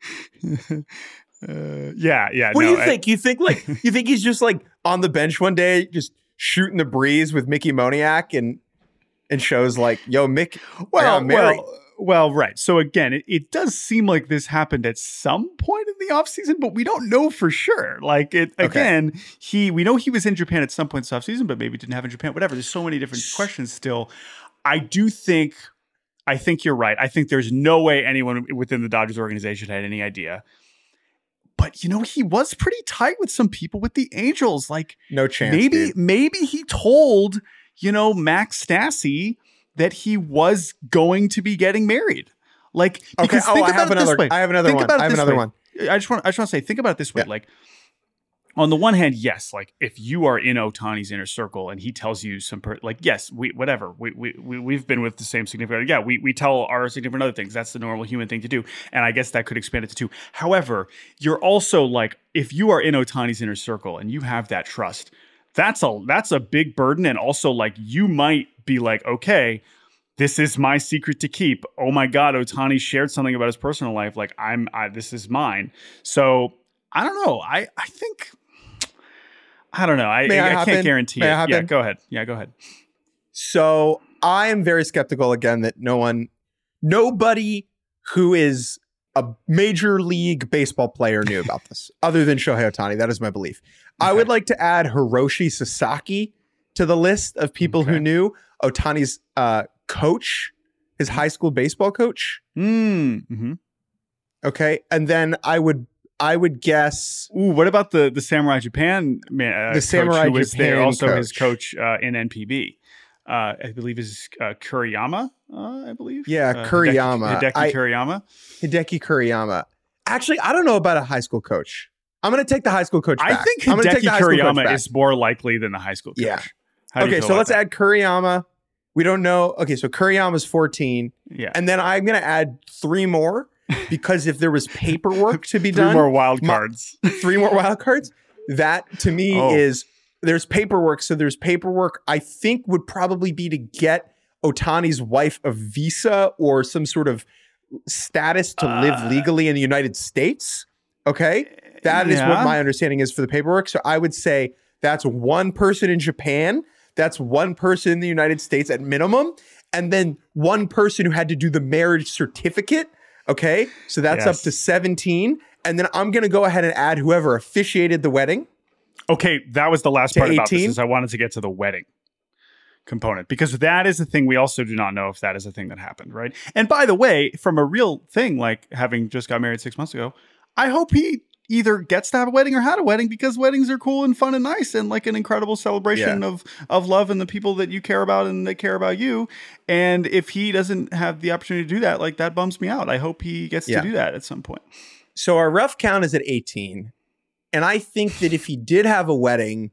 Uh, yeah, yeah. What no, do you I- think? You think like you think he's just like on the bench one day, just shooting the breeze with Mickey Moniak and and shows like, "Yo, Mick, well, I got married." well, well, right. So again, it, it does seem like this happened at some point in the offseason, but we don't know for sure. Like it Okay. again, he we know he was in Japan at some point this offseason, but maybe didn't have in Japan. Whatever. There's so many different questions still. I do think, I think you're right. I think there's no way anyone within the Dodgers organization had any idea. But you know, he was pretty tight with some people with the Angels. Like No chance. maybe dude. maybe he told, you know, Max Stassi that he was going to be getting married. Like, Okay. because Oh, think I about have it this another. way. I have another Think one. about it I have this another way. one. I just want I just want to say, think about it this way. Yeah. Like, on the one hand, yes, like if you are in Ohtani's inner circle and he tells you some, per- like, yes, we whatever we we we we've been with the same significant other. Yeah, we we tell our significant other things. That's the normal human thing to do, and I guess that could expand it to two. However, you're also like, if you are in Ohtani's inner circle and you have that trust, that's a that's a big burden, and also like you might be like, okay, this is my secret to keep. Oh my God, Ohtani shared something about his personal life. Like I'm, I, this is mine. So I don't know. I I think. I don't know. I, May I I, I hop can't in? guarantee May I it. hop Yeah, in? go ahead. Yeah, go ahead. So I am very skeptical again that no one, nobody who is a major league baseball player knew about this other than Shohei Ohtani. That is my belief. I Okay. would like to add Hiroshi Sasaki to the list of people Okay. who knew. Ohtani's uh, coach, his high school baseball coach. Mm, hmm Okay. And then I would I would guess Ooh, what about the the Samurai Japan man? Uh, The coach Samurai who was there, Japan also his coach. coach uh, in N P B. Uh, I believe is uh, Kuriyama. Uh, I believe. Yeah, uh, Kuriyama. Hideki, Hideki I- Kuriyama. Hideki Kuriyama. Actually, I don't know about a high school coach. I'm going to take the high school coach I back. think I'm gonna Hideki take the high school coach Kuriyama back. is more likely than the high school coach. Yeah. How do you Okay, feel so about let's that? add Kuriyama. We don't know. Okay, so Kuriyama's fourteen. Yeah. And then I'm going to add three more because if there was paperwork to be Three done, more wild my- cards. three more wild cards, that to me Oh. is there's paperwork. So there's paperwork I think would probably be to get Ohtani's wife a visa or some sort of status to live Uh, legally in the United States. Okay. That is yeah. what my understanding is for the paperwork. So I would say that's one person in Japan. That's one person in the United States at minimum. And then one person who had to do the marriage certificate. Okay. So that's Yes. up to seventeen. And then I'm going to go ahead and add whoever officiated the wedding. Okay, that was the last To part about this eighteen? is I wanted to get to the wedding component because that is the thing we also do not know if that is a thing that happened, right? And by the way, from a real thing, like having just got married six months ago, I hope he either gets to have a wedding or had a wedding because weddings are cool and fun and nice and like an incredible celebration Yeah. of of love and the people that you care about and they care about you. And if he doesn't have the opportunity to do that, like that bums me out. I hope he gets Yeah. to do that at some point. So our rough count is at eighteen. And I think that if he did have a wedding,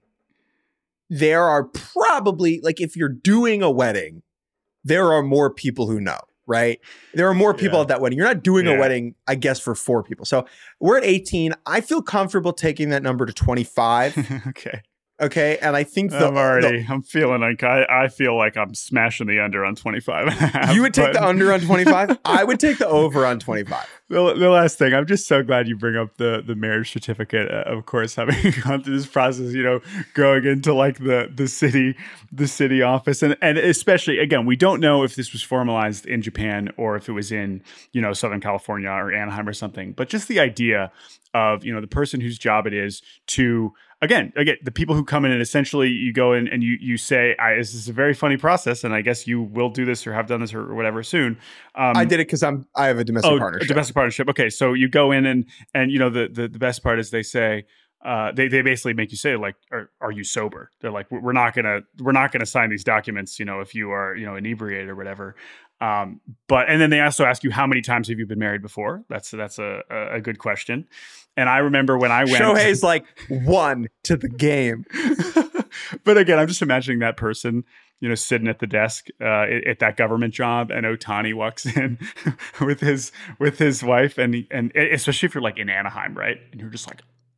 there are probably, like, if you're doing a wedding, there are more people who know, right? There are more people Yeah. at that wedding. You're not doing Yeah. a wedding, I guess, for four people. So we're at eighteen. I feel comfortable taking that number to twenty-five. Okay. Okay. And I think the, I'm already, the- I'm feeling like I, I feel like I'm smashing the under on twenty-five. and a half, you would take but the under on twenty-five. I would take the over on twenty-five. The, the last thing, I'm just so glad you bring up the the marriage certificate. Uh, of course, having gone through this process, you know, going into like the the city, the city office, and and especially again, we don't know if this was formalized in Japan or if it was in, you know, Southern California or Anaheim or something. But just the idea of, you know, the person whose job it is to again, again, the people who come in and essentially you go in and you you say, I, this is a very funny process, and I guess you will do this or have done this or, or whatever soon. Um, I did it because I'm I have a domestic oh, partnership. a domestic partnership. Okay, so you go in and and you know the the, the best part is they say uh, they they basically make you say like, are, are you sober? They're like, we're not gonna we're not gonna sign these documents, you know, if you are you know inebriated or whatever. Um, but and then they also ask you how many times have you been married before? That's that's a a, a good question. And I remember when I went, Shohei's like one to the game. but again, I'm just imagining that person, you know, sitting at the desk uh, at, at that government job, and Ohtani walks in with his with his wife, and he, and especially if you're like in Anaheim, right? And you're just like,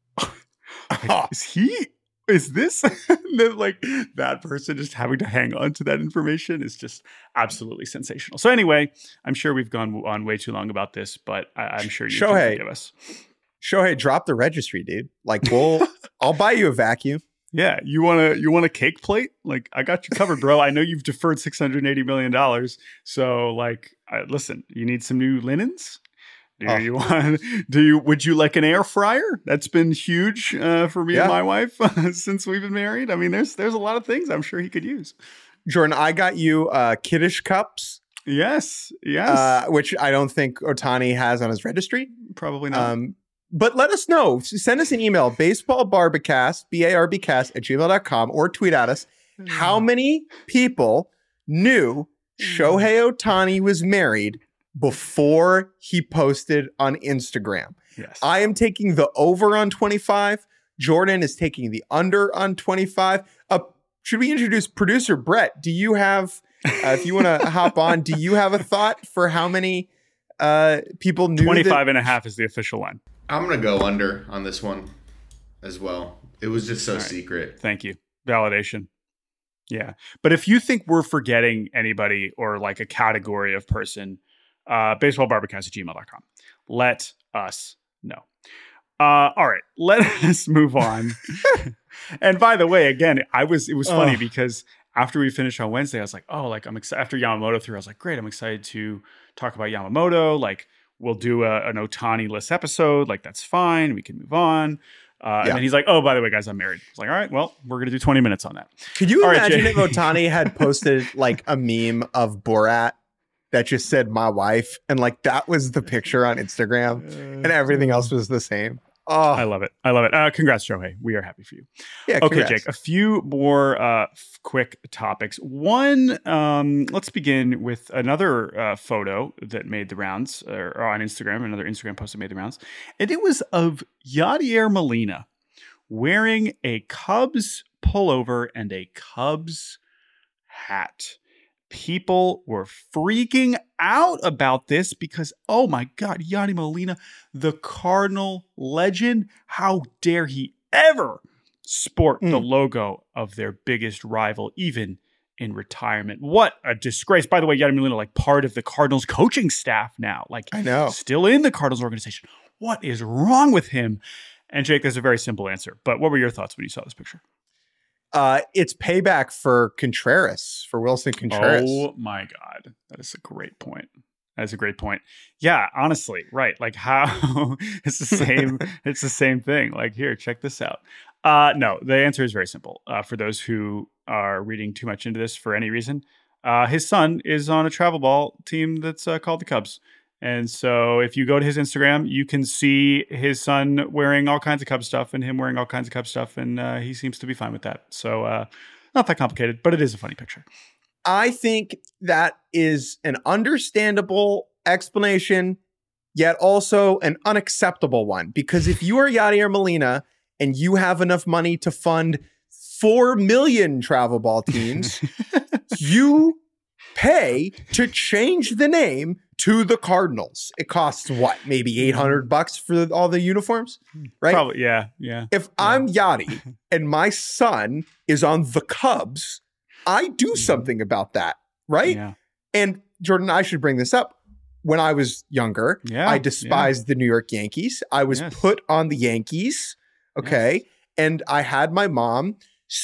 like, is he? Is this? And then like that person just having to hang on to that information is just absolutely sensational. So anyway, I'm sure we've gone on way too long about this, but I, I'm sure you Shohei. can forgive us. Shohei, drop the registry, dude. Like, we'll I'll buy you a vacuum. Yeah, you want to you want a cake plate? Like, I got you covered, bro. I know you've deferred six hundred eighty million dollars. So, like, I, listen, you need some new linens? Do Oh. you want? Do you? Would you like an air fryer? That's been huge uh, for me Yeah. and my wife since we've been married. I mean, there's there's a lot of things I'm sure he could use. Jordan, I got you uh, kiddish cups, Yes, yes, uh, which I don't think Ohtani has on his registry. probably not. Um, but let us know. Send us an email, baseballbarbacast, B A R B cast at gmail dot com, or tweet at us. How many people knew Shohei Ohtani was married before he posted on Instagram. Yes. I am taking the over on twenty-five. Jordan is taking the under on twenty-five. Uh, should we introduce producer Brett? Do you have, uh, if you want to hop on, do you have a thought for how many uh, people knew twenty-five that- and a half is the official line. I'm going to go under on this one as well. It was just so All right. secret. Thank you. Validation. Yeah. But if you think we're forgetting anybody or like a category of person, uh, baseballbarbacast at gmail dot com. Let us know. Uh, all right. Let us move on. And by the way, again, I was, it was funny Ugh. because after we finished on Wednesday, I was like, oh, like I'm excited. After Yamamoto threw, I was like, great. I'm excited to talk about Yamamoto. Like we'll do a, an Ohtani-less episode. Like that's fine. We can move on. Uh, Yeah. And then he's like, oh, by the way, guys, I'm married. I was like, all right, well, we're going to do twenty minutes on that. Could you All right, imagine Jay. if Ohtani had posted like a meme of Borat that just said my wife and like that was the picture on Instagram and everything else was the same? Oh, I love it. I love it. Uh, congrats, Shohei. We are happy for you. yeah. Okay, congrats. Jake, a few more uh, f- quick topics. One, um, let's begin with another uh, photo that made the rounds or, or on Instagram, another Instagram post that made the rounds. And it was of Yadier Molina wearing a Cubs pullover and a Cubs hat. People were freaking out about this because, oh my God, Yadier Molina, the Cardinal legend, how dare he ever sport the Mm. logo of their biggest rival, even in retirement. What a disgrace. By the way, Yadier Molina, like part of the Cardinals coaching staff now, like I know. still in the Cardinals organization. What is wrong with him? And Jake, there's a very simple answer. But what were your thoughts when you saw this picture? Uh, it's payback for Contreras, for Wilson Contreras. Oh my God. That is a great point. That is a great point. Yeah, honestly, right. Like how it's the same, it's the same thing. Like, here, check this out. Uh, no, the answer is very simple. Uh, for those who are reading too much into this for any reason, uh, his son is on a travel ball team that's uh, called the Cubs. And so if you go to his Instagram, you can see his son wearing all kinds of Cubs stuff and him wearing all kinds of Cubs stuff. And uh, he seems to be fine with that. So uh, not that complicated, but it is a funny picture. I think that is an understandable explanation, yet also an unacceptable one. Because if you are Yadier Molina and you have enough money to fund four million travel ball teams, you pay to change the name to the Cardinals. It costs what? Maybe eight hundred bucks for all the uniforms, right? Probably, yeah, yeah. If I'm Yachty and my son is on the Cubs, I do something about that, right? Yeah. And Jordan, I should bring this up. When I was younger, Yeah, I despised the New York Yankees. I was Yes. put on the Yankees, okay? And I had my mom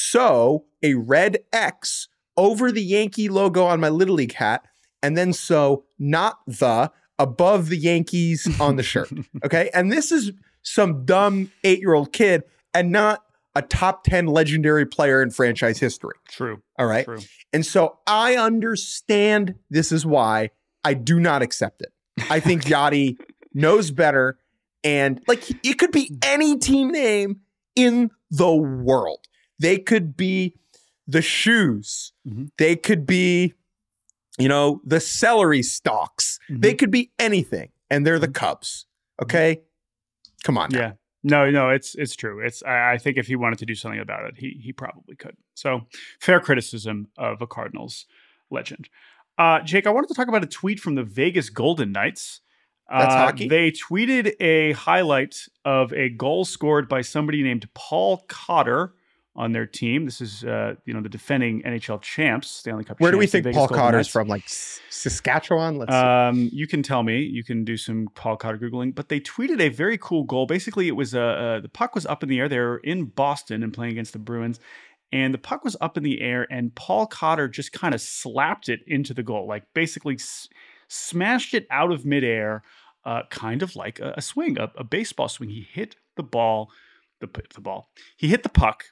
sew a red X over the Yankee logo on my Little League hat, and then sew not the above the Yankees on the shirt, okay? And this is some dumb eight-year-old kid and not a top ten legendary player in franchise history, True. all right? True. And so I understand this is why I do not accept it. I think Yachty knows better. And like it could be any team name in the world. They could be the shoes. Mhm. They could be, you know, the celery stalks. Mhm. They could be anything. And they're the Cubs. Okay. Come on. now. Yeah. No, no, it's it's true. It's I, I think if he wanted to do something about it, he he probably could. So fair criticism of a Cardinals legend. Uh, Jake, I wanted to talk about a tweet from the Vegas Golden Knights. That's Uh, hockey? They tweeted a highlight of a goal scored by somebody named Paul Cotter on their team. This is uh, you know the defending N H L champs, Stanley Cup. Where do we champs, the think Vegas Paul Golden Cotter's Knights. from? Like S- Saskatchewan? Let's see. Um, you can tell me. You can do some Paul Cotter Googling. But they tweeted a very cool goal. Basically, it was uh, uh, the puck was up in the air. They were in Boston and playing against the Bruins. And the puck was up in the air, and Paul Cotter just kind of slapped it into the goal, like basically s- smashed it out of midair, uh, kind of like a, a swing, a, a baseball swing. He hit the ball, the, p- the ball. He hit the puck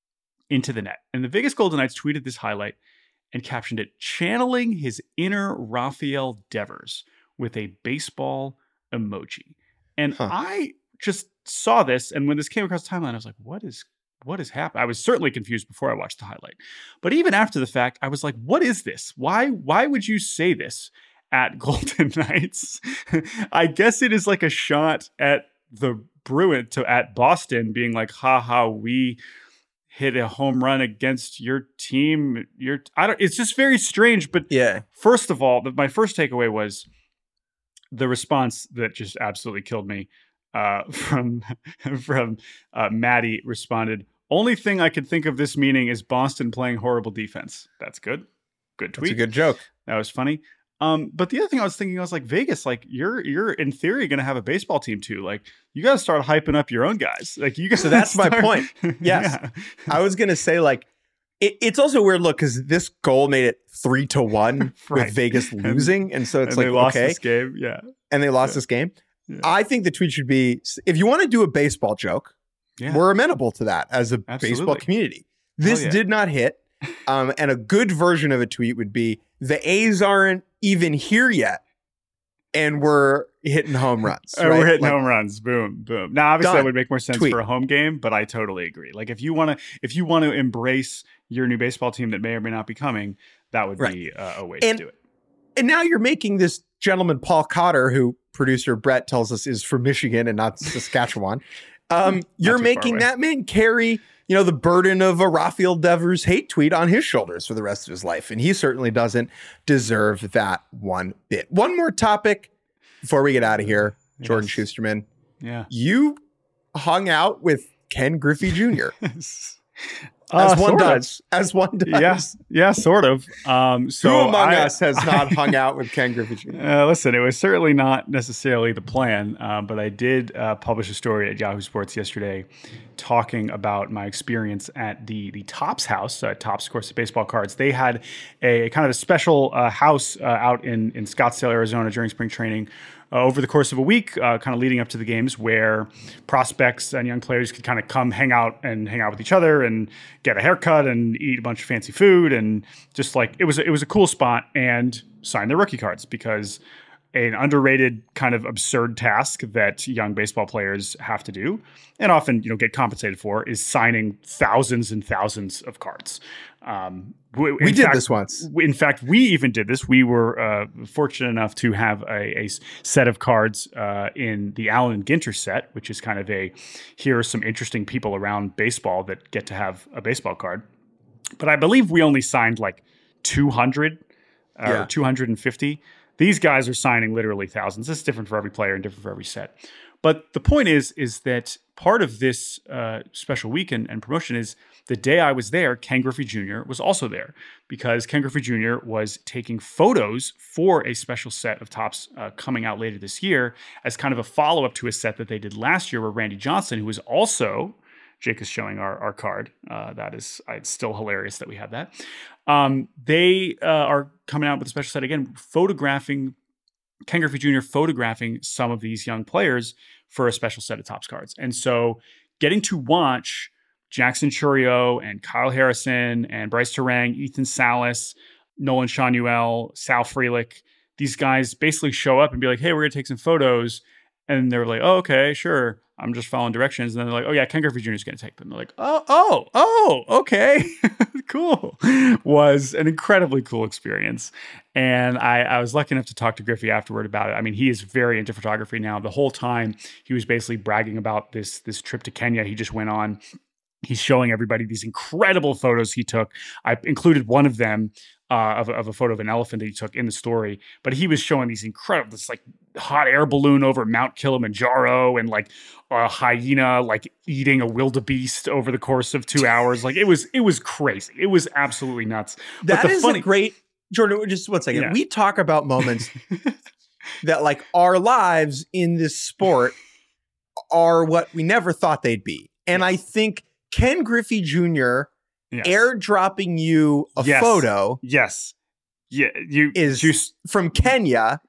into the net. And the Vegas Golden Knights tweeted this highlight and captioned it, channeling his inner Rafael Devers with a baseball emoji. And Huh. I just saw this, and when this came across the timeline, I was like, what is what has happened? I was certainly confused before I watched the highlight. But even after the fact, I was like, what is this? Why why would you say this? at Golden Knights. I guess it is like a shot at the Bruins to at Boston being like, ha ha, we hit a home run against your team. Your I don't it's just very strange. But yeah, first of all, the, my first takeaway was the response that just absolutely killed me uh, from from uh, Maddie responded, only thing I could think of this meaning is Boston playing horrible defense. That's good. Good tweet. That's a good joke. That was funny. Um, but the other thing I was thinking, I was like, Vegas, like you're you're in theory going to have a baseball team too. Like you got to start hyping up your own guys. Like you guys. So that's start... my point. Yes, yeah. I was going to say like it, it's also weird. Look, because this goal made it three to one right. with Vegas losing, and, and so it's and like they lost okay, this game. Yeah, and they lost yeah. this game. Yeah. I think the tweet should be: if you want to do a baseball joke, yeah. we're amenable to that as a Absolutely. baseball community. This yeah. did not hit. Um, and a good version of a tweet would be the A's aren't even here yet. And we're hitting home runs. Right? Right? We're hitting like, home runs. Boom, boom. Now, obviously, done. that would make more sense Tweet. for a home game, but I totally agree. Like, if you want to, if you want to embrace your new baseball team that may or may not be coming, that would right. be uh, a way and, to do it. And now you're making this gentleman, Paul Cotter, who producer Brett tells us is from Michigan and not Saskatchewan. Um, you're making that man carry, you know, the burden of a Rafael Devers hate tweet on his shoulders for the rest of his life. And he certainly doesn't deserve that one bit. One more topic before we get out of here, Jordan yes. Schusterman. Yeah. You hung out with Ken Griffey Junior Uh, as one sort does. Of. As one does. Yeah, yeah, sort of. Um, so Who among I, us has not hung out with Ken Griffey Junior? Uh, listen, it was certainly not necessarily the plan, uh, but I did uh, publish a story at Yahoo Sports yesterday talking about my experience at the the Topps house, uh, Topps, of course, baseball cards. They had a, a kind of a special uh, house uh, out in, in Scottsdale, Arizona during spring training. Uh, over the course of a week, uh, kind of leading up to the games, where prospects and young players could kind of come hang out and hang out with each other and get a haircut and eat a bunch of fancy food, and just like it was, it was a cool spot, and sign their rookie cards, because an underrated kind of absurd task that young baseball players have to do and often, you know, get compensated for is signing thousands and thousands of cards. Um, we we did fact, this once. In fact, we even did this. We were uh, fortunate enough to have a, a set of cards uh, in the Allen and Ginter set, which is kind of a, here are some interesting people around baseball that get to have a baseball card. But I believe we only signed like two hundred uh, yeah. or two hundred fifty. These guys are signing literally thousands. This is different for every player and different for every set. But the point is, is that part of this uh, special weekend and promotion is the day I was there, Ken Griffey Junior was also there, because Ken Griffey Junior was taking photos for a special set of Topps uh, coming out later this year as kind of a follow-up to a set that they did last year where Randy Johnson, who was also, Jake is showing our, our card. Uh, that is, it's still hilarious that we have that. Um, they uh, are coming out with a special set again, photographing Ken Griffey Junior photographing some of these young players for a special set of Topps cards. And so getting to watch Jackson Chourio and Kyle Harrison and Bryce Terang, Ethan Salas, Nolan Shanuel, Sal Frelick, these guys basically show up and be like, hey, we're going to take some photos. And they're like, oh, okay, sure. I'm just following directions. And then they're like, oh, yeah, Ken Griffey Junior is going to take them. They're like, oh, oh, oh, okay. Cool. Was an incredibly cool experience. And I, I was lucky enough to talk to Griffey afterward about it. I mean, he is very into photography now. The whole time he was basically bragging about this, this trip to Kenya he just went on. He's showing everybody these incredible photos he took. I included one of them uh, of, of a photo of an elephant that he took in the story. But he was showing these incredible, this like hot air balloon over Mount Kilimanjaro and like a hyena like eating a wildebeest over the course of two hours. Like it was, it was crazy. It was absolutely nuts. That but the is funny, a great, Jordan, just one second. Yeah. We talk about moments that like our lives in this sport are what we never thought they'd be. And I think Ken Griffey Junior Yes. airdropping you a Yes. photo Yes. Yeah. You is you, from Kenya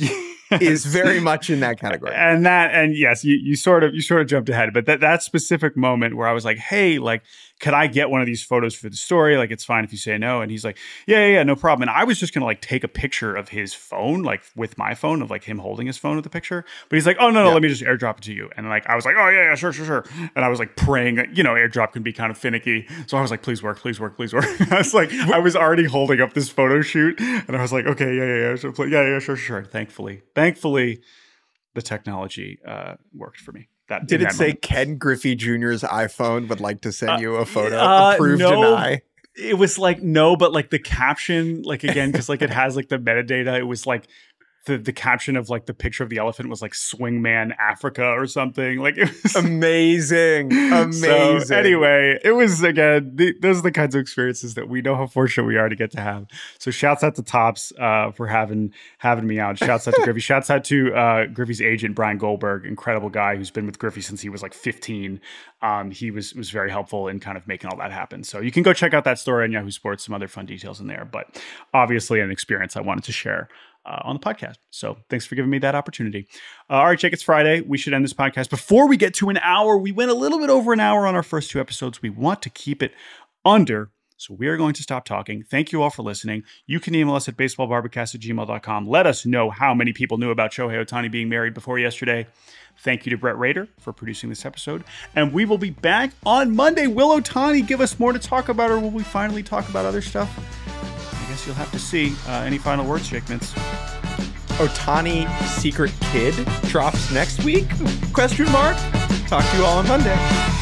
is very much in that category. And that, and yes, you, you sort of, you sort of jumped ahead, but that, that specific moment where I was like, hey, like can I get one of these photos for the story? Like, it's fine if you say no. And he's like, yeah, yeah, yeah, no problem. And I was just going to like take a picture of his phone, like with my phone, of like him holding his phone with the picture. But he's like, oh, no, no, yeah. let me just airdrop it to you. And like, I was like, oh, yeah, yeah, sure, sure, sure. And I was like praying that, you know, airdrop can be kind of finicky. So I was like, please work, please work, please work. I was like, I was already holding up this photo shoot. And I was like, okay, yeah, yeah, yeah, sure, yeah, yeah, sure, sure. Thankfully, thankfully, the technology uh, worked for me. That, Did it that say moment. Ken Griffey Junior's iPhone would like to send Uh, you a photo? uh, Approve, no. deny. It was like, no, but like the caption, like again, because like it has like the metadata, it was like the, the caption of like the picture of the elephant was like Swingman Africa or something. Like it was Amazing. Amazing. So anyway, it was again, the, those are the kinds of experiences that we know how fortunate we are to get to have. So shouts out to Tops uh, for having having me out. Shouts out to Griffey. Shouts out to uh, Griffey's agent, Brian Goldberg, incredible guy who's been with Griffey since he was like fifteen. Um, he was was very helpful in kind of making all that happen. So you can go check out that story on Yahoo Sports, some other fun details in there. But obviously an experience I wanted to share Uh, on the podcast. So thanks for giving me that opportunity. Uh, all right, Jake, it's Friday. We should end this podcast. Before we get to an hour, we went a little bit over an hour on our first two episodes. We want to keep it under, so we are going to stop talking. Thank you all for listening. You can email us at baseballbarbacast at gmail dot com. Let us know how many people knew about Shohei Ohtani being married before yesterday. Thank you to Brett Rader for producing this episode. And we will be back on Monday. Will Ohtani give us more to talk about, or will we finally talk about other stuff? I guess you'll have to see. Uh, any final words, Jake Mintz? Ohtani Secret Kid drops next week? Question mark. Talk to you all on Monday.